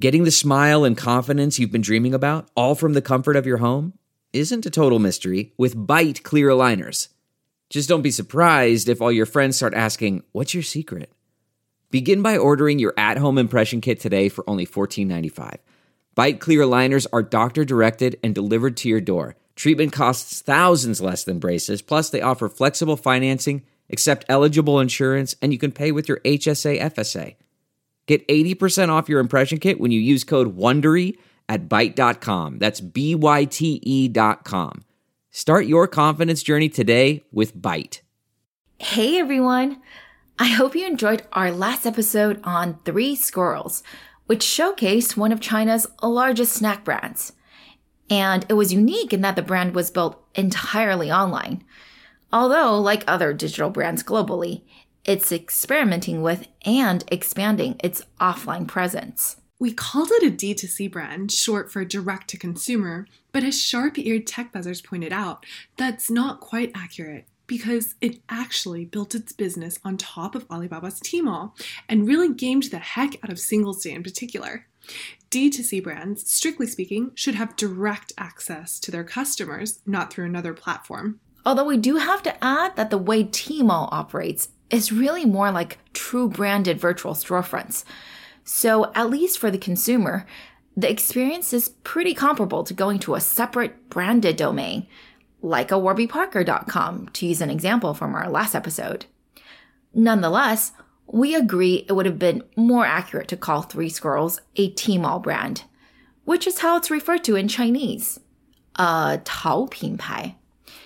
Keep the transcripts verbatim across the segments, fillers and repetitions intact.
Getting the smile and confidence you've been dreaming about, all from the comfort of your home, isn't a total mystery with Byte clear aligners. Just don't be surprised if all your friends start asking, "What's your secret?" Begin by ordering your at-home impression kit today for only fourteen ninety-five. Byte clear aligners are doctor-directed and delivered to your door. Treatment costs thousands less than braces, plus they offer flexible financing, accept eligible insurance, and you can pay with your H S A F S A. Get eighty percent off your impression kit when you use code WONDERY at byte dot com. That's B Y T E dot com. Start your confidence journey today with Byte. Hey everyone! I hope you enjoyed our last episode on Three Squirrels, which showcased one of China's largest snack brands. And it was unique in that the brand was built entirely online. Although, like other digital brands globally, it's experimenting with and expanding its offline presence. We called it a D two C brand, short for direct-to-consumer, but as sharp-eared tech buzzers pointed out, that's not quite accurate because it actually built its business on top of Alibaba's Tmall and really gamed the heck out of Singles Day in particular. D two C brands, strictly speaking, should have direct access to their customers, not through another platform. Although we do have to add that the way Tmall operates is really more like true branded virtual storefronts. So at least for the consumer, the experience is pretty comparable to going to a separate branded domain, like a warby parker dot com, to use an example from our last episode. Nonetheless, we agree it would have been more accurate to call Three Squirrels a Tmall brand, which is how it's referred to in Chinese, a 淘品牌.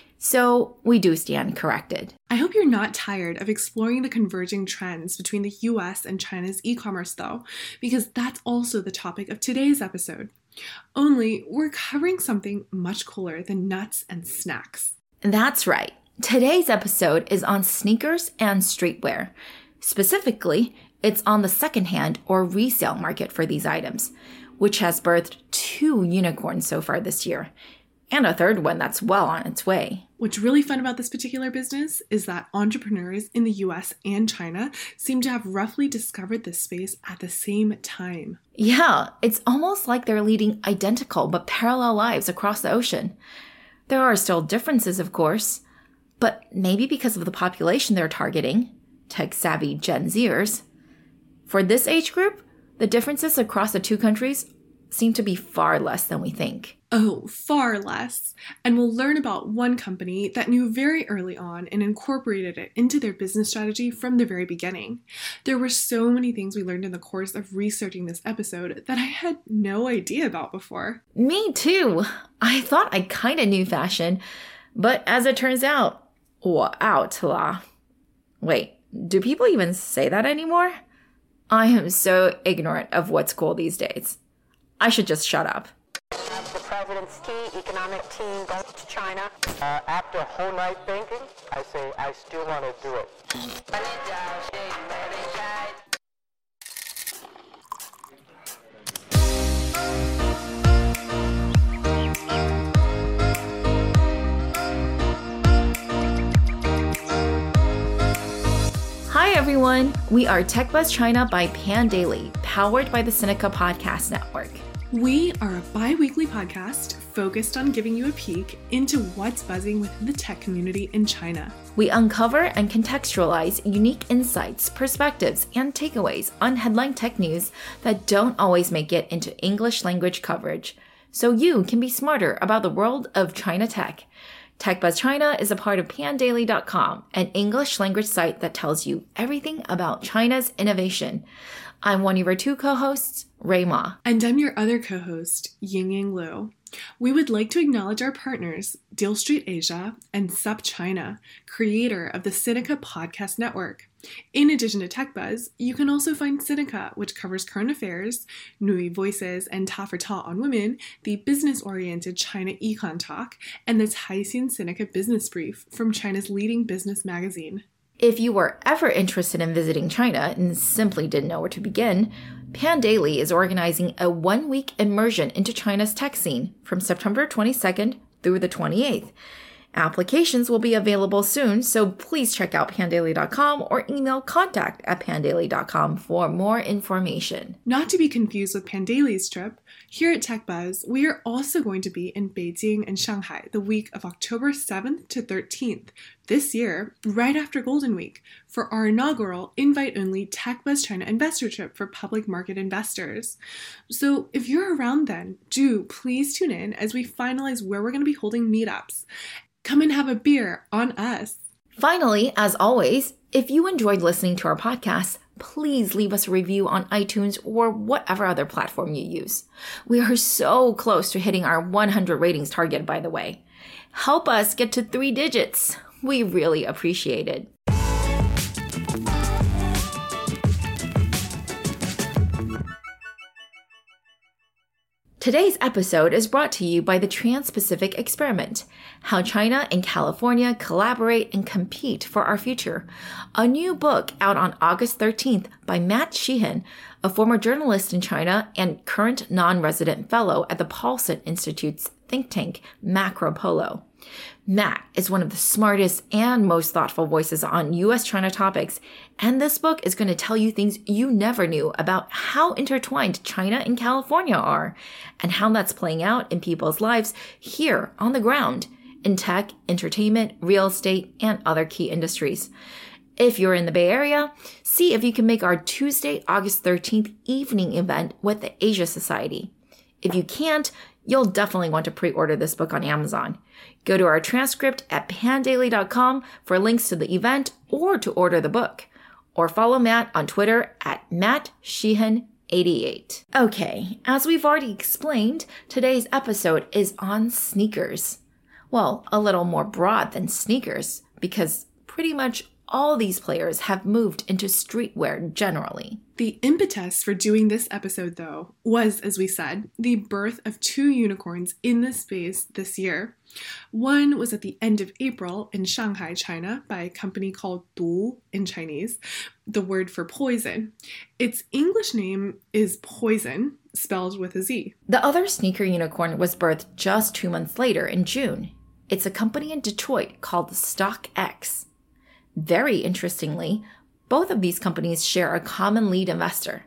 So we do stand corrected. I hope you're not tired of exploring the converging trends between the U S and China's e-commerce though, because that's also the topic of today's episode. Only we're covering something much cooler than nuts and snacks. That's right. Today's episode is on sneakers and streetwear. Specifically, it's on the secondhand or resale market for these items, which has birthed two unicorns so far this year, and a third one that's well on its way. What's really fun about this particular business is that entrepreneurs in the U S and China seem to have roughly discovered this space at the same time. Yeah, it's almost like they're leading identical but parallel lives across the ocean. There are still differences, of course, but maybe because of the population they're targeting, tech-savvy Gen Zers. For this age group, the differences across the two countries seem to be far less than we think. Oh, far less. And we'll learn about one company that knew very early on and incorporated it into their business strategy from the very beginning. There were so many things we learned in the course of researching this episode that I had no idea about before. Me too. I thought I kind of knew fashion, but as it turns out, 我 out 啦. Wait, do people even say that anymore? I am so ignorant of what's cool these days. I should just shut up. The president's key economic team goes to China. Uh, after a whole night thinking, I say I still want to do it. Hi everyone, we are TechBuzz China by Pandaily, powered by the Sinica Podcast Network. We are a bi-weekly podcast focused on giving you a peek into what's buzzing within the tech community in China. We uncover and contextualize unique insights, perspectives, and takeaways on headline tech news that don't always make it into English language coverage, so you can be smarter about the world of China tech. TechBuzz China is a part of pandaily dot com, an English language site that tells you everything about China's innovation. I'm one of your two co-hosts, Rui Ma. And I'm your other co-host, Yingying Liu. We would like to acknowledge our partners, Deal Street Asia and SupChina, creator of the Sinica Podcast Network. In addition to TechBuzz, you can also find Sinica, which covers current affairs, Nui Voices, and Ta for Ta on Women, the business-oriented China Econ Talk, and the Caixin Sinica Business Brief from China's leading business magazine. If you were ever interested in visiting China and simply didn't know where to begin, Pandaily is organizing a one-week immersion into China's tech scene from September twenty-second through the twenty-eighth. Applications will be available soon, so please check out pandaily dot com or email contact at pandaily dot com for more information. Not to be confused with Pandaily's trip, here at TechBuzz, we are also going to be in Beijing and Shanghai the week of October seventh to thirteenth this year, right after Golden Week, for our inaugural invite-only TechBuzz China investor trip for public market investors. So if you're around then, do please tune in as we finalize where we're going to be holding meetups. Come and have a beer on us. Finally, as always, if you enjoyed listening to our podcast, please leave us a review on iTunes or whatever other platform you use. We are so close to hitting our one hundred ratings target, by the way. Help us get to three digits. We really appreciate it. Today's episode is brought to you by the Trans-Pacific Experiment, How China and California Collaborate and Compete for Our Future, a new book out on August thirteenth by Matt Sheehan, a former journalist in China and current non-resident fellow at the Paulson Institute's think tank, Macropolo. Matt is one of the smartest and most thoughtful voices on U S-China topics, and this book is going to tell you things you never knew about how intertwined China and California are, and how that's playing out in people's lives here on the ground, in tech, entertainment, real estate, and other key industries. If you're in the Bay Area, see if you can make our Tuesday, August thirteenth evening event with the Asia Society. If you can't, you'll definitely want to pre-order this book on Amazon. Go to our transcript at pandaily dot com for links to the event or to order the book. Or follow Matt on Twitter at Matt Sheehan eighty-eight. Okay, as we've already explained, today's episode is on sneakers. Well, a little more broad than sneakers, because pretty much all these players have moved into streetwear generally. The impetus for doing this episode, though, was, as we said, the birth of two unicorns in this space this year. One was at the end of April in Shanghai, China, by a company called Du in Chinese, the word for poison. Its English name is Poison, spelled with a Z. The other sneaker unicorn was birthed just two months later in June. It's a company in Detroit called StockX. Very interestingly, both of these companies share a common lead investor,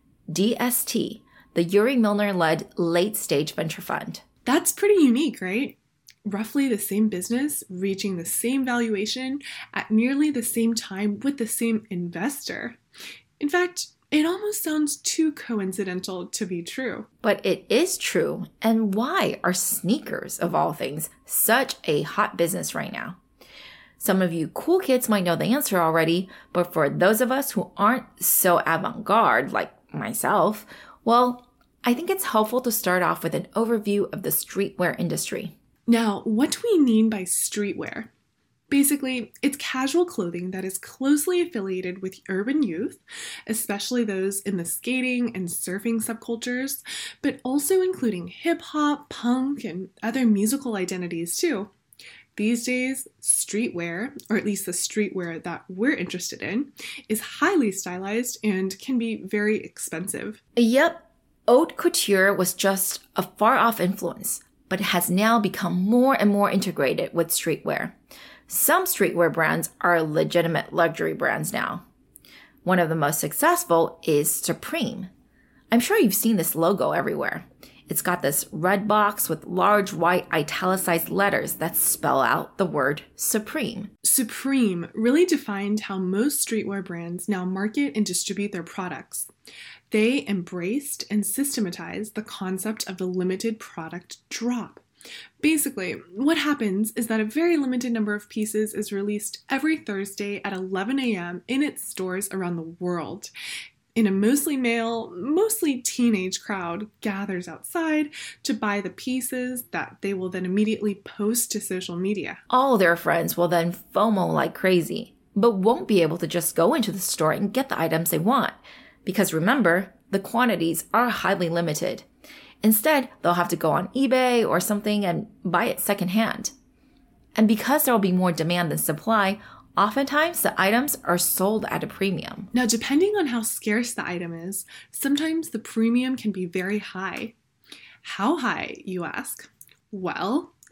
D S T, the Yuri Milner-led late-stage venture fund. That's pretty unique, right? Roughly the same business, reaching the same valuation at nearly the same time with the same investor. In fact, it almost sounds too coincidental to be true. But it is true. And why are sneakers, of all things, such a hot business right now? Some of you cool kids might know the answer already, but for those of us who aren't so avant-garde, like myself, well, I think it's helpful to start off with an overview of the streetwear industry. Now, what do we mean by streetwear? Basically, it's casual clothing that is closely affiliated with urban youth, especially those in the skating and surfing subcultures, but also including hip-hop, punk, and other musical identities too. These days, streetwear, or at least the streetwear that we're interested in, is highly stylized and can be very expensive. Yep, haute couture was just a far-off influence, but has now become more and more integrated with streetwear. Some streetwear brands are legitimate luxury brands now. One of the most successful is Supreme. I'm sure you've seen this logo everywhere. It's got this red box with large white italicized letters that spell out the word Supreme. Supreme really defined how most streetwear brands now market and distribute their products. They embraced and systematized the concept of the limited product drop. Basically, what happens is that a very limited number of pieces is released every Thursday at eleven a.m. in its stores around the world. In a mostly male, mostly teenage crowd gathers outside to buy the pieces that they will then immediately post to social media. All their friends will then FOMO like crazy, but won't be able to just go into the store and get the items they want. Because remember, the quantities are highly limited. Instead, they'll have to go on eBay or something and buy it secondhand. And because there will be more demand than supply, oftentimes the items are sold at a premium. Now, depending on how scarce the item is, sometimes the premium can be very high. How high, you ask? Well,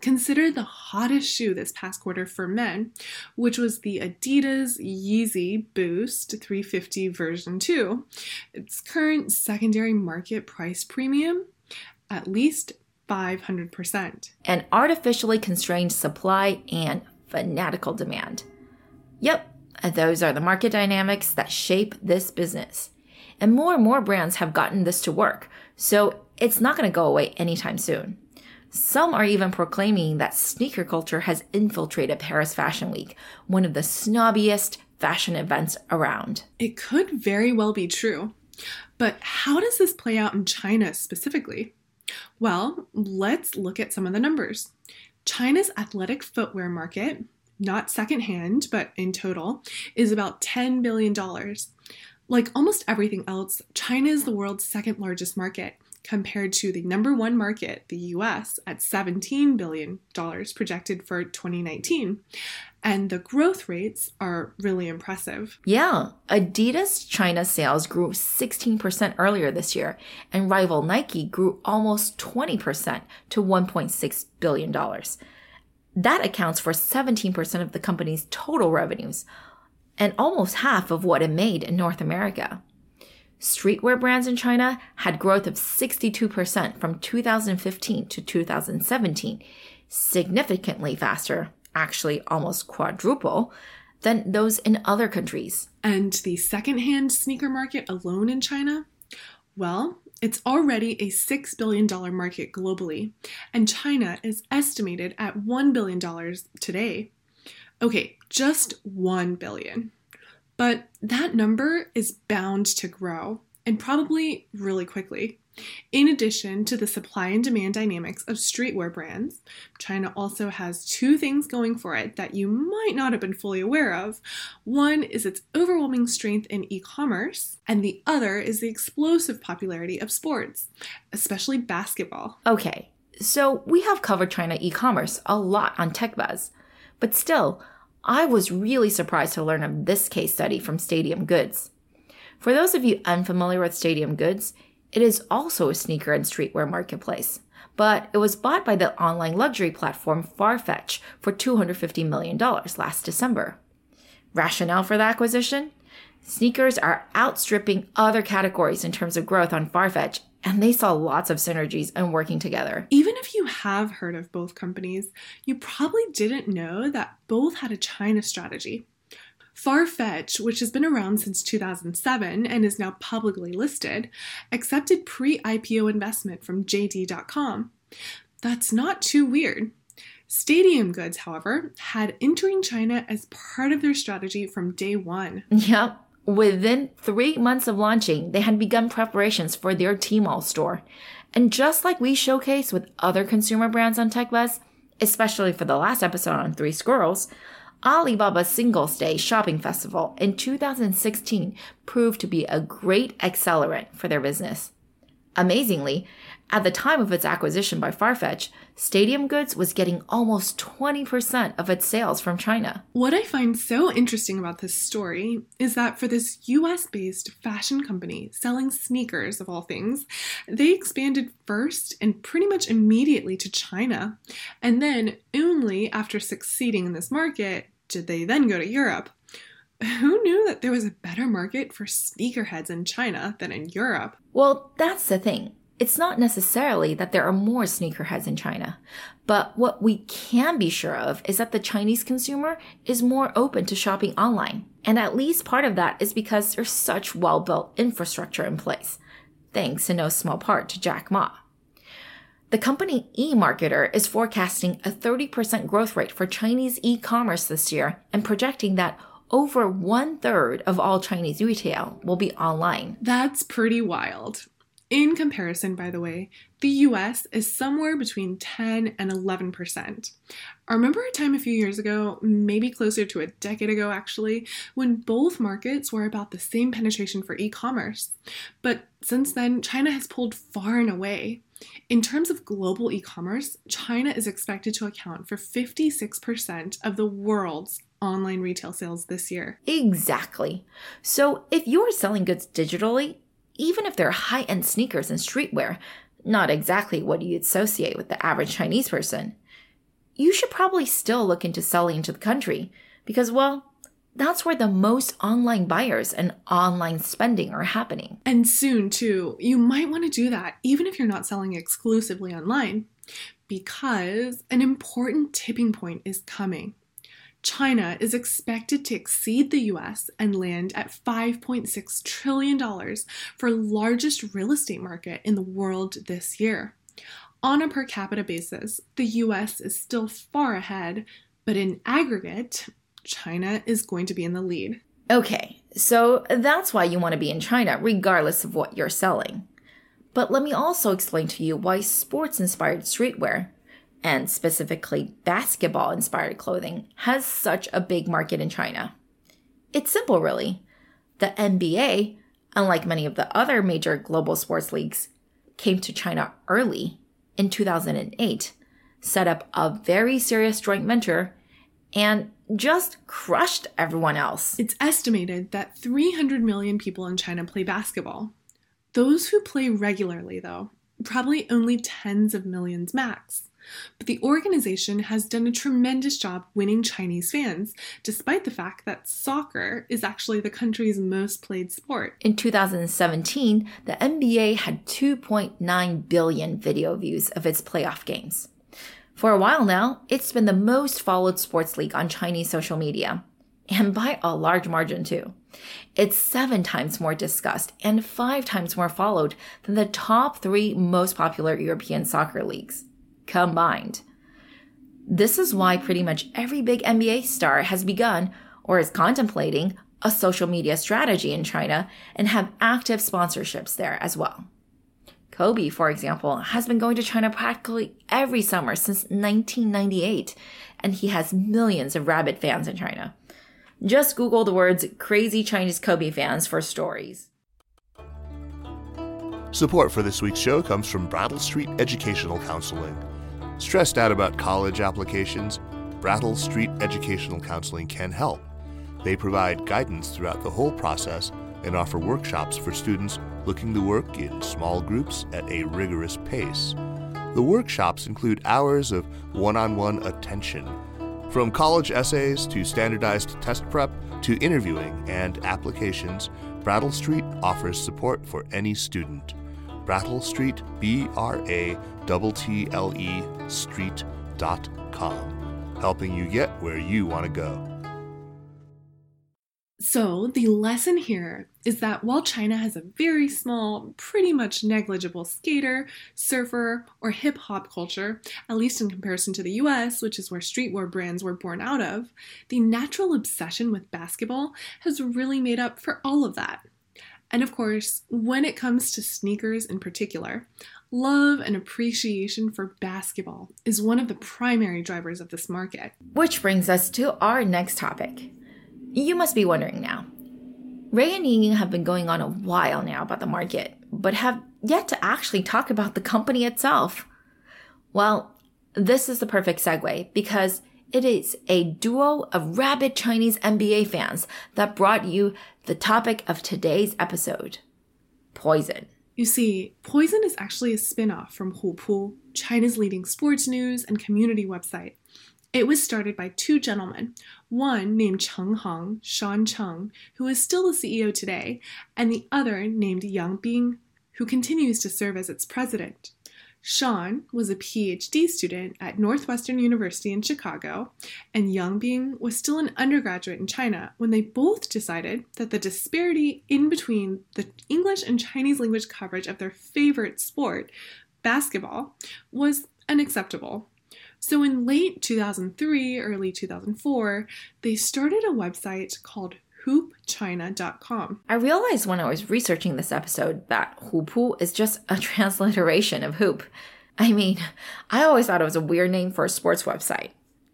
consider the hottest shoe this past quarter for men, which was the Adidas Yeezy Boost three fifty version two. Its current secondary market price premium, at least five hundred percent. An artificially constrained supply and fanatical demand. Yep, those are the market dynamics that shape this business. And more and more brands have gotten this to work, so it's not going to go away anytime soon. Some are even proclaiming that sneaker culture has infiltrated Paris Fashion Week, one of the snobbiest fashion events around. It could very well be true. But how does this play out in China specifically? Well, let's look at some of the numbers. China's athletic footwear market, not secondhand, but in total, is about ten billion dollars. Like almost everything else, China is the world's second largest market, compared to the number one market, the U S, at seventeen billion dollars projected for twenty nineteen. And the growth rates are really impressive. Yeah, Adidas China sales grew sixteen percent earlier this year, and rival Nike grew almost twenty percent to one point six billion dollars. That accounts for seventeen percent of the company's total revenues, and almost half of what it made in North America. Streetwear brands in China had growth of sixty-two percent from two thousand fifteen to two thousand seventeen, significantly faster, actually almost quadruple, than those in other countries. And the secondhand sneaker market alone in China? Well, it's already a six billion dollars market globally, and China is estimated at one billion dollars today. Okay, just one billion dollars. But that number is bound to grow, and probably really quickly. In addition to the supply and demand dynamics of streetwear brands, China also has two things going for it that you might not have been fully aware of. One is its overwhelming strength in e-commerce, and the other is the explosive popularity of sports, especially basketball. Okay, so we have covered China e-commerce a lot on TechBuzz, but still, I was really surprised to learn of this case study from Stadium Goods. For those of you unfamiliar with Stadium Goods, it is also a sneaker and streetwear marketplace, but it was bought by the online luxury platform Farfetch for two hundred fifty million dollars last December. Rationale for the acquisition? Sneakers are outstripping other categories in terms of growth on Farfetch, and they saw lots of synergies in working together. Even if you have heard of both companies, you probably didn't know that both had a China strategy. Farfetch, which has been around since two thousand seven and is now publicly listed, accepted pre-I P O investment from J D dot com. That's not too weird. Stadium Goods, however, had entering China as part of their strategy from day one. Yep. Within three months of launching, they had begun preparations for their Tmall store. And just like we showcase with other consumer brands on TechBuzz, especially for the last episode on Three Squirrels, Alibaba's Singles Day shopping festival in two thousand sixteen proved to be a great accelerant for their business. Amazingly, at the time of its acquisition by Farfetch, Stadium Goods was getting almost twenty percent of its sales from China. What I find so interesting about this story is that for this U S-based fashion company selling sneakers of all things, they expanded first and pretty much immediately to China. And then only after succeeding in this market did they then go to Europe. Who knew that there was a better market for sneakerheads in China than in Europe? Well, that's the thing. It's not necessarily that there are more sneakerheads in China, but what we can be sure of is that the Chinese consumer is more open to shopping online. And at least part of that is because there's such well-built infrastructure in place, thanks in no small part to Jack Ma. The company eMarketer is forecasting a thirty percent growth rate for Chinese e-commerce this year and projecting that over one-third of all Chinese retail will be online. That's pretty wild. In comparison, by the way, the U S is somewhere between ten and eleven percent. I remember a time a few years ago, maybe closer to a decade ago actually, when both markets were about the same penetration for e-commerce. But since then, China has pulled far and away. In terms of global e-commerce, China is expected to account for fifty-six percent of the world's online retail sales this year. Exactly. So if you're selling goods digitally, even if they're high-end sneakers and streetwear, not exactly what you associate with the average Chinese person, you should probably still look into selling into the country because, well, that's where the most online buyers and online spending are happening. And soon, too, you might want to do that even if you're not selling exclusively online, because an important tipping point is coming. China is expected to exceed the U S and land at five point six trillion dollars for largest real estate market in the world this year. On a per capita basis, the U S is still far ahead, but in aggregate, China is going to be in the lead. Okay, so that's why you want to be in China, regardless of what you're selling. But let me also explain to you why sports-inspired streetwear, and specifically basketball-inspired clothing, has such a big market in China. It's simple, really. The N B A, unlike many of the other major global sports leagues, came to China early in two thousand eight, set up a very serious joint venture, and just crushed everyone else. It's estimated that three hundred million people in China play basketball. Those who play regularly, though, probably only tens of millions max. But the organization has done a tremendous job winning Chinese fans, despite the fact that soccer is actually the country's most played sport. In two thousand seventeen, the N B A had two point nine billion video views of its playoff games. For a while now, it's been the most followed sports league on Chinese social media, and by a large margin too. It's seven times more discussed and five times more followed than the top three most popular European soccer leagues combined. This is why pretty much every big N B A star has begun or is contemplating a social media strategy in China and have active sponsorships there as well. Kobe, for example, has been going to China practically every summer since nineteen ninety-eight, and he has millions of rabid fans in China. Just Google the words crazy Chinese Kobe fans for stories. Support for this week's show comes from Brattle Street Educational Counseling. Stressed out about college applications? Brattle Street Educational Counseling can help. They provide guidance throughout the whole process and offer workshops for students looking to work in small groups at a rigorous pace. The workshops include hours of one-on-one attention. From college essays to standardized test prep to interviewing and applications, Brattle Street offers support for any student. Brattle Street, B R A T T L E street dot com, helping you get where you want to go. So the lesson here is that while China has a very small, pretty much negligible skater, surfer, or hip-hop culture, at least in comparison to the U S, which is where streetwear brands were born out of, the natural obsession with basketball has really made up for all of that. And of course, when it comes to sneakers in particular, love and appreciation for basketball is one of the primary drivers of this market. Which brings us to our next topic. You must be wondering now. Ray and Ying have been going on a while now about the market, but have yet to actually talk about the company itself. Well, this is the perfect segue because it is a duo of rabid Chinese N B A fans that brought you the topic of today's episode, Poizon. You see, Poizon is actually a spin-off from Hupu, China's leading sports news and community website. It was started by two gentlemen, one named Cheng Heng, Sean Cheng, who is still the C E O today, and the other named Yang Bing, who continues to serve as its president. Sean was a P H D student at Northwestern University in Chicago, and Yang Bing was still an undergraduate in China when they both decided that the disparity in between the English and Chinese language coverage of their favorite sport, basketball, was unacceptable. So in late two thousand three, early two thousand four, they started a website called hoop china dot com. I realized when I was researching this episode that Hupu is just a transliteration of hoop. I mean, I always thought it was a weird name for a sports website.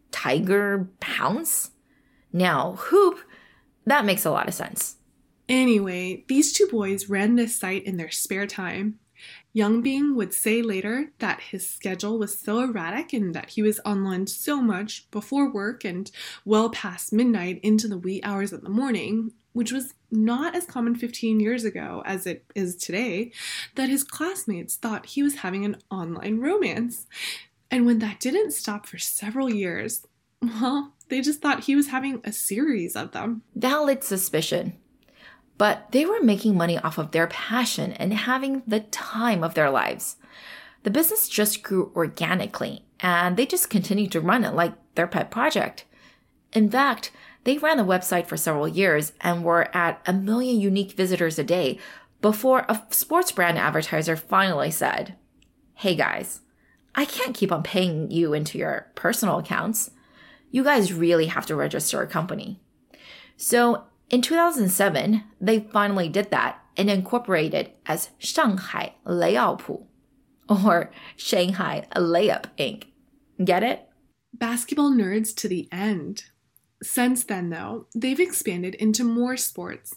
Tiger Pounce? Now, hoop, that makes a lot of sense. Anyway, these two boys ran this site in their spare time. Yang Bing would say later that his schedule was so erratic and that he was online so much before work and well past midnight into the wee hours of the morning, which was not as common fifteen years ago as it is today, that his classmates thought he was having an online romance. And when that didn't stop for several years, well, they just thought he was having a series of them. Valid suspicion. But they were making money off of their passion and having the time of their lives. The business just grew organically, and they just continued to run it like their pet project. In fact, they ran the website for several years and were at a million unique visitors a day before a sports brand advertiser finally said, "Hey guys, I can't keep on paying you into your personal accounts. You guys really have to register a company." So in two thousand seven, they finally did that and incorporated as Shanghai Layout, or Shanghai Layup Incorporated. Get it? Basketball nerds to the end. Since then, though, they've expanded into more sports.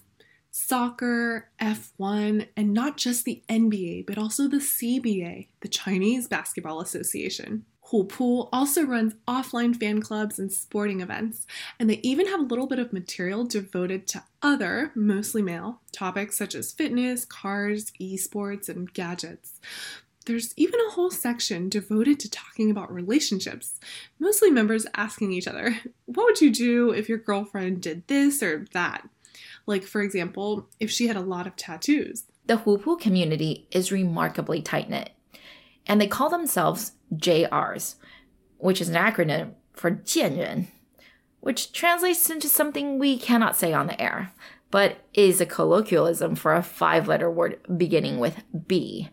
Soccer, F one, and not just the N B A, but also the C B A, the Chinese Basketball Association. Hupu also runs offline fan clubs and sporting events, and they even have a little bit of material devoted to other, mostly male, topics such as fitness, cars, esports, and gadgets. There's even a whole section devoted to talking about relationships, mostly members asking each other, what would you do if your girlfriend did this or that? Like, for example, if she had a lot of tattoos. The Hupu community is remarkably tight-knit, and they call themselves J Rs, which is an acronym for 贱人, which translates into something we cannot say on the air, but is a colloquialism for a five-letter word beginning with B.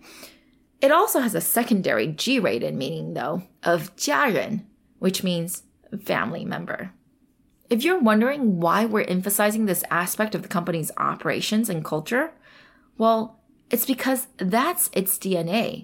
It also has a secondary G-rated meaning, though, of 家人, which means family member. If you're wondering why we're emphasizing this aspect of the company's operations and culture, well, it's because that's its D N A.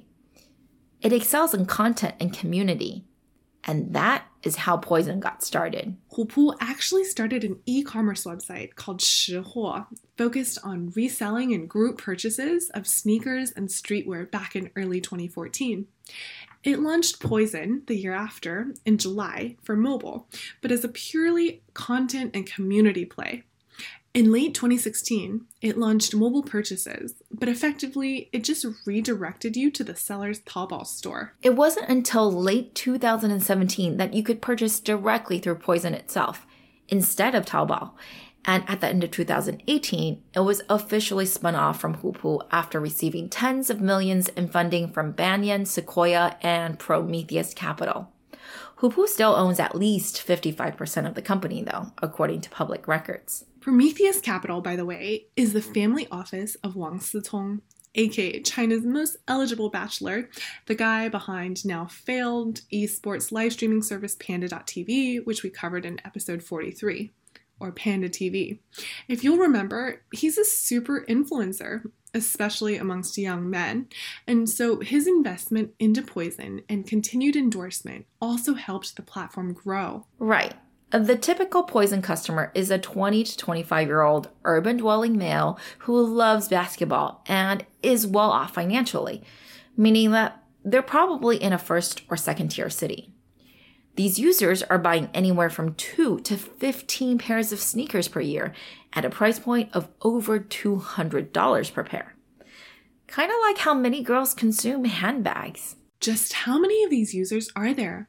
It excels in content and community, and that is how Poizon got started. Hupu actually started an e-commerce website called Shihuo, focused on reselling and group purchases of sneakers and streetwear back in early twenty fourteen. It launched Poizon the year after, in July, for mobile, but as a purely content and community play. In late twenty sixteen, it launched mobile purchases, but effectively, it just redirected you to the seller's Taobao store. It wasn't until late two thousand seventeen that you could purchase directly through Poizon itself, instead of Taobao. And at the end of two thousand eighteen, it was officially spun off from Hupu after receiving tens of millions in funding from Banyan, Sequoia, and Prometheus Capital. Hupu still owns at least fifty-five percent of the company, though, according to public records. Prometheus Capital, by the way, is the family office of Wang Sicong, aka China's most eligible bachelor, the guy behind now failed esports live streaming service Panda dot T V, which we covered in episode forty-three, or Panda T V. If you'll remember, he's a super influencer, especially amongst young men, and so his investment into Poizon and continued endorsement also helped the platform grow. Right. The typical Poizon customer is a twenty to twenty-five-year-old urban-dwelling male who loves basketball and is well-off financially, meaning that they're probably in a first or second-tier city. These users are buying anywhere from two to fifteen pairs of sneakers per year at a price point of over two hundred dollars per pair. Kind of like how many girls consume handbags. Just how many of these users are there?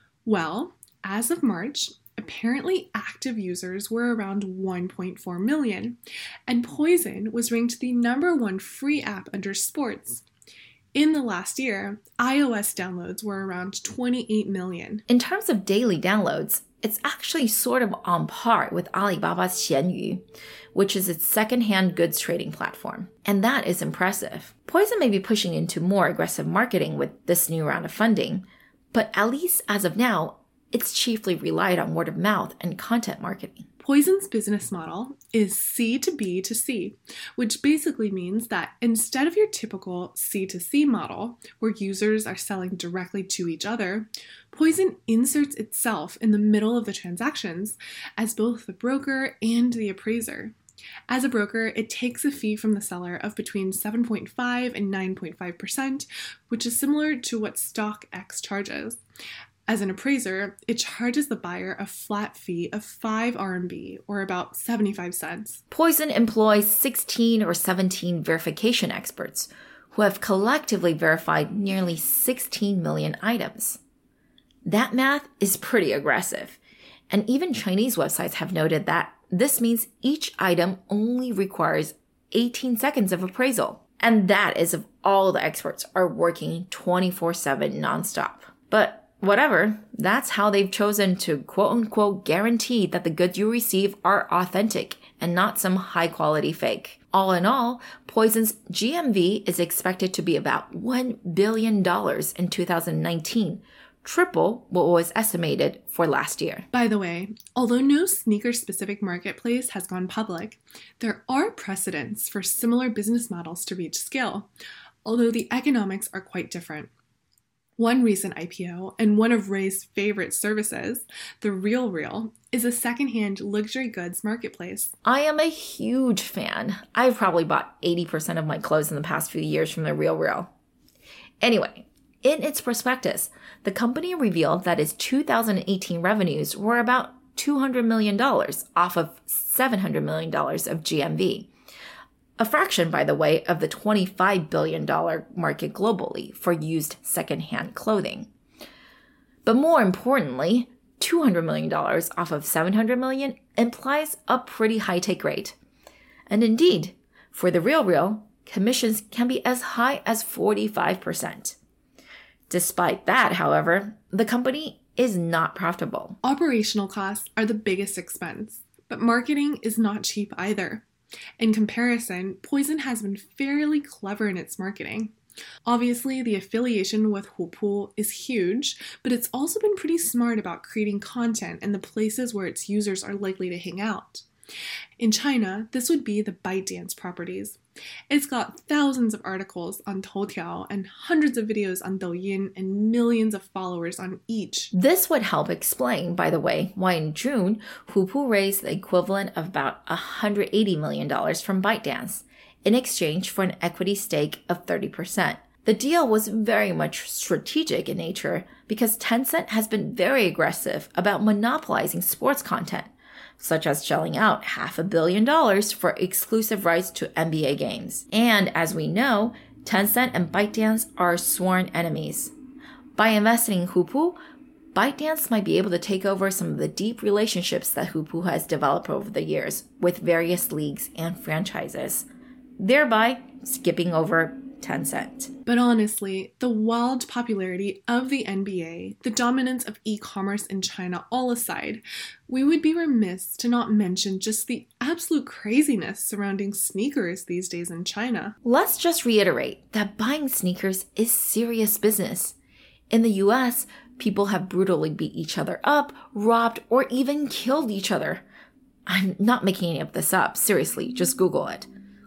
Well, as of March, apparently active users were around one point four million, and Poizon was ranked the number one free app under sports. In the last year, iOS downloads were around twenty-eight million. In terms of daily downloads, it's actually sort of on par with Alibaba's Xianyu, which is its second-hand goods trading platform. And that is impressive. Poizon may be pushing into more aggressive marketing with this new round of funding, but at least as of now, it's chiefly relied on word of mouth and content marketing. Poizon's business model is C to B to C, which basically means that instead of your typical C to C model, where users are selling directly to each other, Poizon inserts itself in the middle of the transactions as both the broker and the appraiser. As a broker, it takes a fee from the seller of between seven point five and nine point five percent, which is similar to what StockX charges. As an appraiser, it charges the buyer a flat fee of five R M B, or about seventy-five cents. Poizon employs sixteen or seventeen verification experts who have collectively verified nearly sixteen million items. That math is pretty aggressive. And even Chinese websites have noted that this means each item only requires eighteen seconds of appraisal. And that is if all the experts are working twenty-four seven nonstop. But whatever, that's how they've chosen to quote-unquote guarantee that the goods you receive are authentic and not some high-quality fake. All in all, Poison's G M V is expected to be about one billion dollars in two thousand nineteen, triple what was estimated for last year. By the way, although no sneaker-specific marketplace has gone public, there are precedents for similar business models to reach scale, although the economics are quite different. One recent I P O, and one of Ray's favorite services, The RealReal, is a secondhand luxury goods marketplace. I am a huge fan. I've probably bought eighty percent of my clothes in the past few years from The RealReal. Anyway, in its prospectus, the company revealed that its two thousand eighteen revenues were about two hundred million dollars off of seven hundred million dollars of G M V. A fraction, by the way, of the twenty-five billion dollars market globally for used secondhand clothing. But more importantly, two hundred million dollars off of seven hundred million dollars implies a pretty high take rate. And indeed, for The RealReal, commissions can be as high as forty-five percent. Despite that, however, the company is not profitable. Operational costs are the biggest expense, but marketing is not cheap either. In comparison, Poison has been fairly clever in its marketing. Obviously, the affiliation with Hupu is huge, but it's also been pretty smart about creating content in the places where its users are likely to hang out. In China, this would be the ByteDance properties. It's got thousands of articles on Toutiao and hundreds of videos on Douyin and millions of followers on each. This would help explain, by the way, why in June, Hupu raised the equivalent of about one hundred eighty million dollars from ByteDance in exchange for an equity stake of thirty percent. The deal was very much strategic in nature because Tencent has been very aggressive about monopolizing sports content, such as shelling out half a billion dollars for exclusive rights to N B A games. And as we know, Tencent and ByteDance are sworn enemies. By investing in Hupu, ByteDance might be able to take over some of the deep relationships that Hupu has developed over the years with various leagues and franchises, thereby skipping over Tencent. But honestly, the wild popularity of the N B A, the dominance of e-commerce in China all aside, we would be remiss to not mention just the absolute craziness surrounding sneakers these days in China. Let's just reiterate that buying sneakers is serious business. In the U S, people have brutally beat each other up, robbed, or even killed each other. I'm not making any of this up. Seriously, just Google it.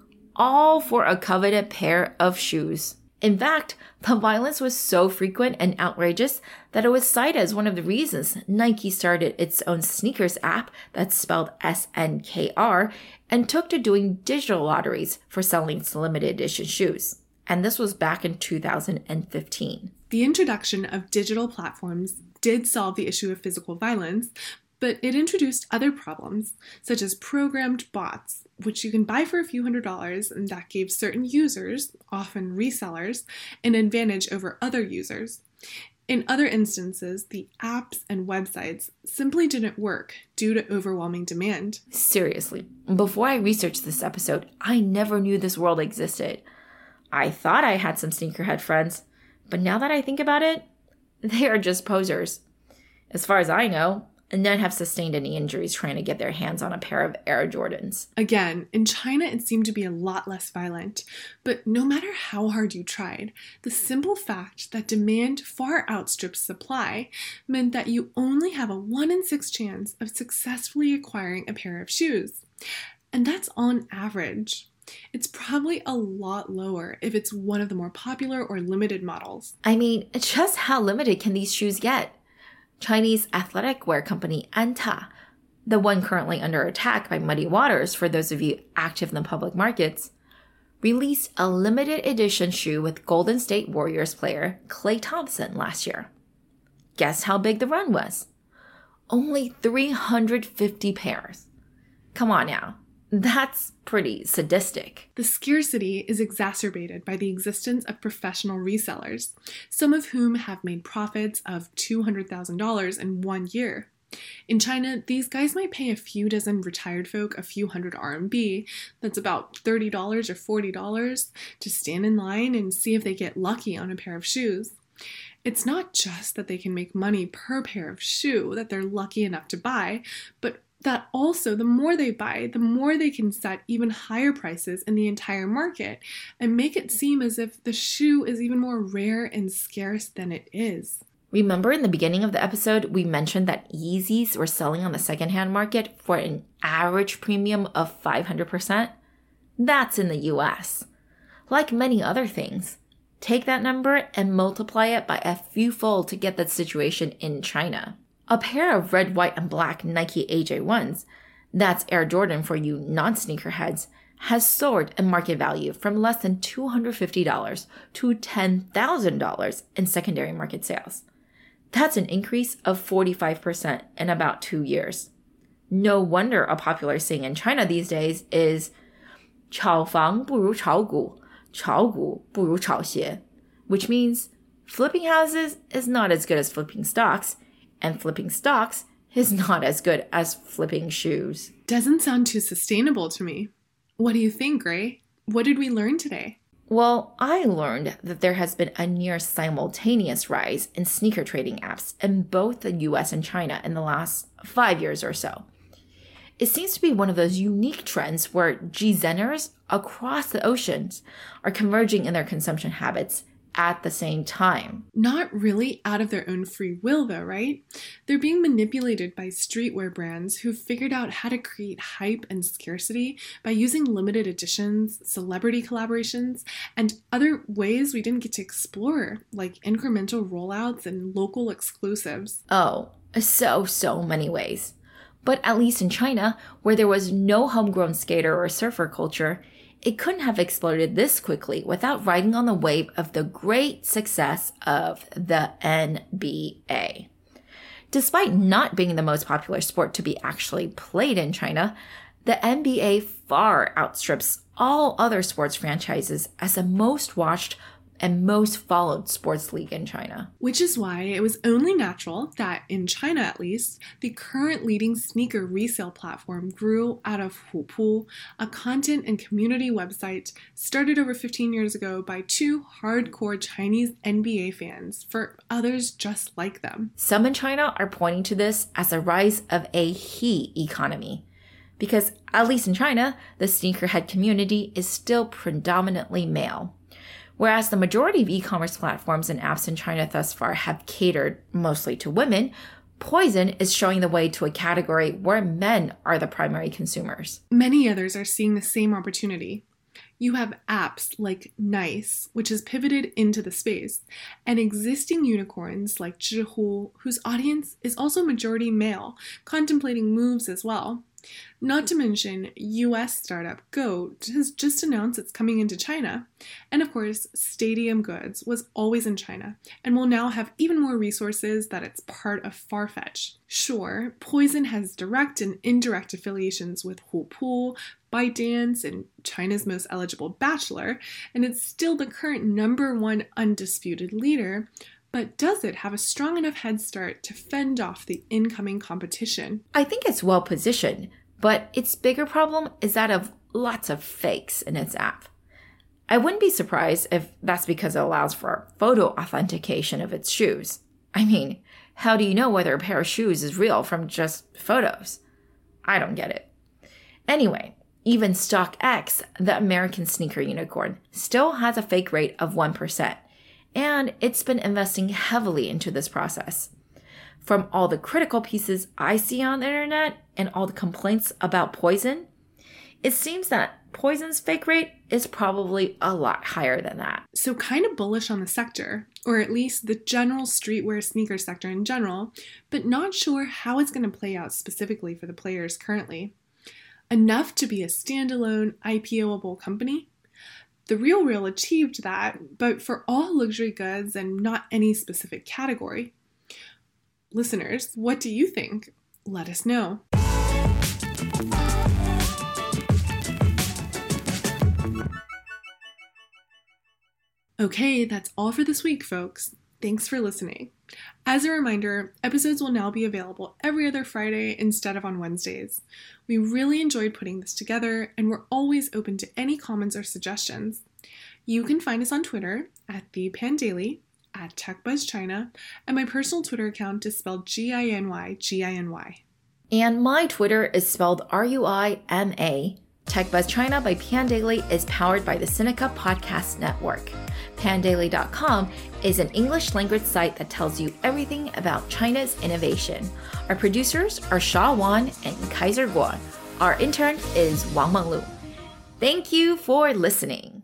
All for a coveted pair of shoes. In fact, the violence was so frequent and outrageous that it was cited as one of the reasons Nike started its own sneakers app that's spelled S N K R and took to doing digital lotteries for selling its limited edition shoes. And this was back in two thousand fifteen. The introduction of digital platforms did solve the issue of physical violence, but it introduced other problems, such as programmed bots, which you can buy for a few hundred dollars, and that gave certain users, often resellers, an advantage over other users. In other instances, the apps and websites simply didn't work due to overwhelming demand. Seriously, before I researched this episode, I never knew this world existed. I thought I had some sneakerhead friends, but now that I think about it, they are just posers. As far as I know, none have sustained any injuries trying to get their hands on a pair of Air Jordans. Again, in China it seemed to be a lot less violent, but no matter how hard you tried, the simple fact that demand far outstrips supply meant that you only have a one in six chance of successfully acquiring a pair of shoes. And that's on average. It's probably a lot lower if it's one of the more popular or limited models. I mean, just how limited can these shoes get? Chinese athletic wear company Anta, the one currently under attack by Muddy Waters for those of you active in the public markets, released a limited edition shoe with Golden State Warriors player Klay Thompson last year. Guess how big the run was? Only three hundred fifty pairs. Come on now. That's pretty sadistic. The scarcity is exacerbated by the existence of professional resellers, some of whom have made profits of two hundred thousand dollars in one year. In China, these guys might pay a few dozen retired folk a few hundred R M B, that's about thirty dollars or forty dollars, to stand in line and see if they get lucky on a pair of shoes. It's not just that they can make money per pair of shoe that they're lucky enough to buy, but that also the more they buy, the more they can set even higher prices in the entire market and make it seem as if the shoe is even more rare and scarce than it is. Remember in the beginning of the episode, we mentioned that Yeezys were selling on the secondhand market for an average premium of five hundred percent? That's in the U S. Like many other things, take that number and multiply it by a few fold to get that situation in China. A pair of red, white, and black Nike A J ones, that's Air Jordan for you non-sneakerheads, has soared in market value from less than two hundred fifty dollars to ten thousand dollars in secondary market sales. That's an increase of forty-five percent in about two years. No wonder a popular saying in China these days is 炒房不如炒股, 炒股不如炒鞋, which means flipping houses is not as good as flipping stocks, and flipping stocks is not as good as flipping shoes. Doesn't sound too sustainable to me. What do you think, Gray? What did we learn today? Well, I learned that there has been a near simultaneous rise in sneaker trading apps in both the U S and China in the last five years or so. It seems to be one of those unique trends where G-Zenners across the oceans are converging in their consumption habits at the same time. Not really out of their own free will, though, right? They're being manipulated by streetwear brands who've figured out how to create hype and scarcity by using limited editions, celebrity collaborations, and other ways we didn't get to explore, like incremental rollouts and local exclusives. Oh, so, so many ways. But at least in China, where there was no homegrown skater or surfer culture, it couldn't have exploded this quickly without riding on the wave of the great success of the N B A. Despite not being the most popular sport to be actually played in China, the N B A far outstrips all other sports franchises as the most watched and most followed sports league in China. Which is why it was only natural that, in China at least, the current leading sneaker resale platform grew out of Hupu, a content and community website started over fifteen years ago by two hardcore Chinese N B A fans for others just like them. Some in China are pointing to this as a rise of a he economy. Because, at least in China, the sneakerhead community is still predominantly male. Whereas the majority of e-commerce platforms and apps in China thus far have catered mostly to women, Poizon is showing the way to a category where men are the primary consumers. Many others are seeing the same opportunity. You have apps like Nice, which has pivoted into the space, and existing unicorns like Zhihu, whose audience is also majority male, contemplating moves as well. Not to mention, U S startup Goat has just announced it's coming into China. And of course, Stadium Goods was always in China and will now have even more resources that it's part of Farfetch. Sure, Poizon has direct and indirect affiliations with Hupu, ByteDance, and China's Most Eligible Bachelor, and it's still the current number one undisputed leader. But does it have a strong enough head start to fend off the incoming competition? I think it's well positioned, but its bigger problem is that of lots of fakes in its app. I wouldn't be surprised if that's because it allows for photo authentication of its shoes. I mean, how do you know whether a pair of shoes is real from just photos? I don't get it. Anyway, even StockX, the American sneaker unicorn, still has a fake rate of one percent. And it's been investing heavily into this process. From all the critical pieces I see on the internet and all the complaints about Poizon, it seems that Poizon's fake rate is probably a lot higher than that. So kind of bullish on the sector, or at least the general streetwear sneaker sector in general, but not sure how it's going to play out specifically for the players currently. Enough to be a standalone I P O-able company? The RealReal achieved that, but for all luxury goods and not any specific category. Listeners, what do you think? Let us know. Okay, that's all for this week, folks. Thanks for listening. As a reminder, episodes will now be available every other Friday instead of on Wednesdays. We really enjoyed putting this together, and we're always open to any comments or suggestions. You can find us on Twitter at ThePanDaily, at TechBuzzChina, and my personal Twitter account is spelled G I N Y G I N Y. And my Twitter is spelled R U I M A. TechBuzzChina by Pandaily is powered by the Sinica Podcast Network. Pandaily dot com is an English language site that tells you everything about China's innovation. Our producers are Sha Wan and Kaiser Guo. Our intern is Wang Menglu. Thank you for listening.